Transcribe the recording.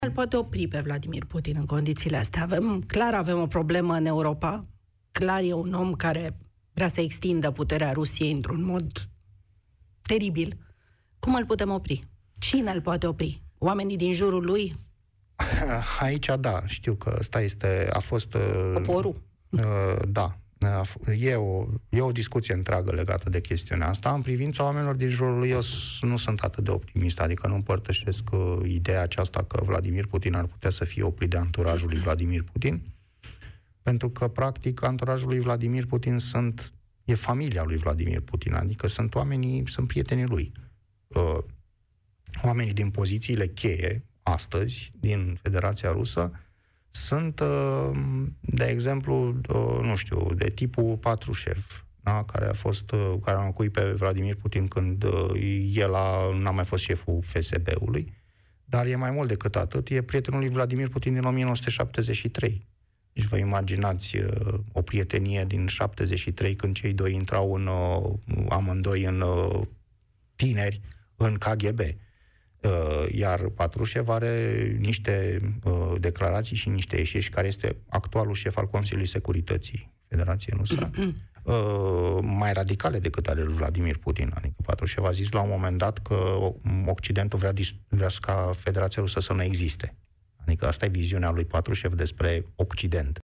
Îl poate opri pe Vladimir Putin în condițiile astea. Clar avem o problemă în Europa. Clar e un om care vrea să extindă puterea Rusiei într-un mod teribil. Cum îl putem opri? Cine îl poate opri? Oamenii din jurul lui? Aici, da, știu că a fost... Poporul? Da. E o discuție întreagă legată de chestiunea asta. În privința oamenilor din jurul lui, eu nu sunt atât de optimist, adică nu împărtășesc ideea aceasta că Vladimir Putin ar putea să fie oprit de anturajul lui Vladimir Putin, pentru că, practic, anturajul lui Vladimir Putin e familia lui Vladimir Putin, adică sunt prietenii lui. Oamenii din pozițiile cheie, astăzi, din Federația Rusă, sunt, de exemplu, nu știu, de tipul Patrushev, da? care a înlocuit pe Vladimir Putin când el n-a mai fost șeful FSB-ului, dar e mai mult decât atât, e prietenul lui Vladimir Putin din 1973. Deci vă imaginați o prietenie din 73, când cei doi intrau amândoi în tineri în KGB. Iar Patrushev are niște declarații și niște ieșiri, care este actualul șef al Consiliului Securității Federației Rusă, mai radicale decât ale lui Vladimir Putin. Adică Patrushev a zis la un moment dat că Occidentul vrea ca Federația Rusă să nu existe. Adică asta e viziunea lui Patrushev despre Occident.